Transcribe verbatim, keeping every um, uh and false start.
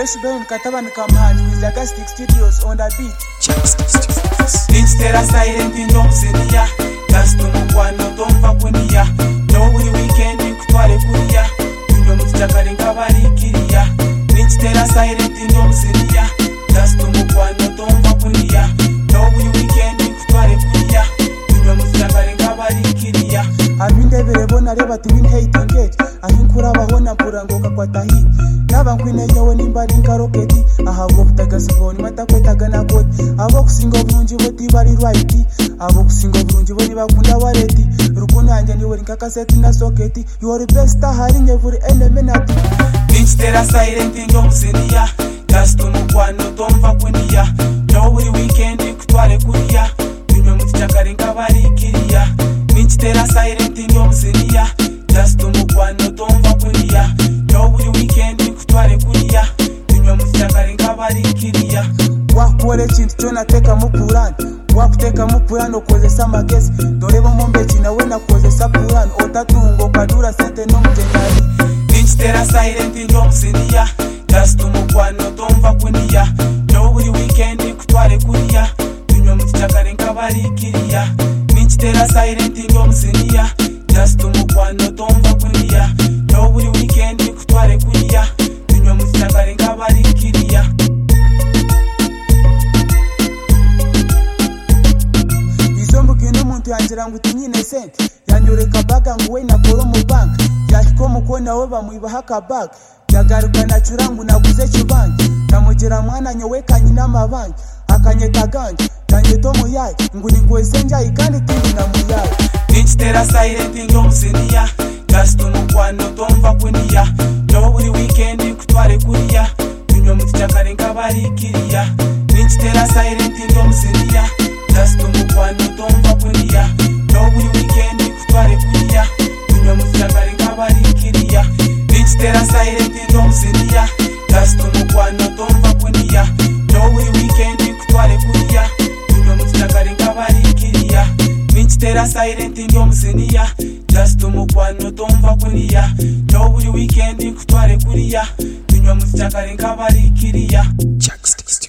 Fresh Bone Kataban Kamhan with Zagastic Studios on the beat. Zagastic Studios. Instead of silent in Domsinia, that's to Mukwana, Dompa Kunia. No we weekend in Kutware Kunia. No Mutakarin Kavari Kiria. Instead of silent in Domsinia, that's to Mukwana, Dompa Kunia. No we weekend in Kutware Kunia. No Mutakarin Kavari Kiria. Abinde berebona reba tibin hating gate. Ahinkura bahona purangoka kwa tahi. Naba nkwine yewe nimba ninkaroketi. Ahabo kutagasiboni matakwetaga nakoti. Abo kusingo bunji boti bari right. Abo kusingo bunji boni bakunda wareti. Rukundo anje niwe nkakaseti na soketi. You are the best hari nyevuri enemenati. Instead of silent in Domsinia, that's to Mukwano Domva Kunia. No we weekend kutware kuria. Ninywe mutichakarin kabari kiria. Instead of silent in Domsinia, just to Mukwano Domva Kunia. No we weekend kutware kuria. Ninywe mutichakarin kabari kiria. Wakore chintu chona teka mupurani. Wakuteka mupurani okozesa amagezi. Doreba mombe china wena kozesa purani. Otatungo kadura sente no mjenari. Instead of silent in Domsinia, just to Mukwano Domva Kunia. No we weekend kutware kuria. Ninywe mutichakarin kabari kiria. Instead of silent in Domsinia, just to Mukwano Domva Kunia. No we weekend kutware kuria. Ninywe mutichakarin kabari kiria. Izombukine umuntu yangira ngo utinyine sente. Yanyureka baga ngo we nakoro mu bank. Yashiko mukona we bamwibaha kabag. Yagaruka nacurangu naguze kibangi. Namugera mwana nyowe kanyina mabangi. Akanyeta gangi. Kanyeto muyayi. Nguni kwesenja ikandi tindi na muyayi. Instead of silent in Domsinia, just to Mukwano Domva Kunia. No we weekend kutware kuria. Ninywe mutichakarin kabari kiria. Instead of silent in Domsinia, just to Mukwano Domva Kunia. No we weekend kutware kuria. Ninywe mutichakarin kabari kiria. Instead of silent in Domsinia, just to Mukwano Domva Kunia. No we weekend kutware kuria. Ninywe mutichakarin kabari kiria. Instead of silent in Domsinia, just to Mukwano Domva Kunia. No we weekend kutware kuria. Ninywe mutichakarin kabari kiria. Zagastic Studios.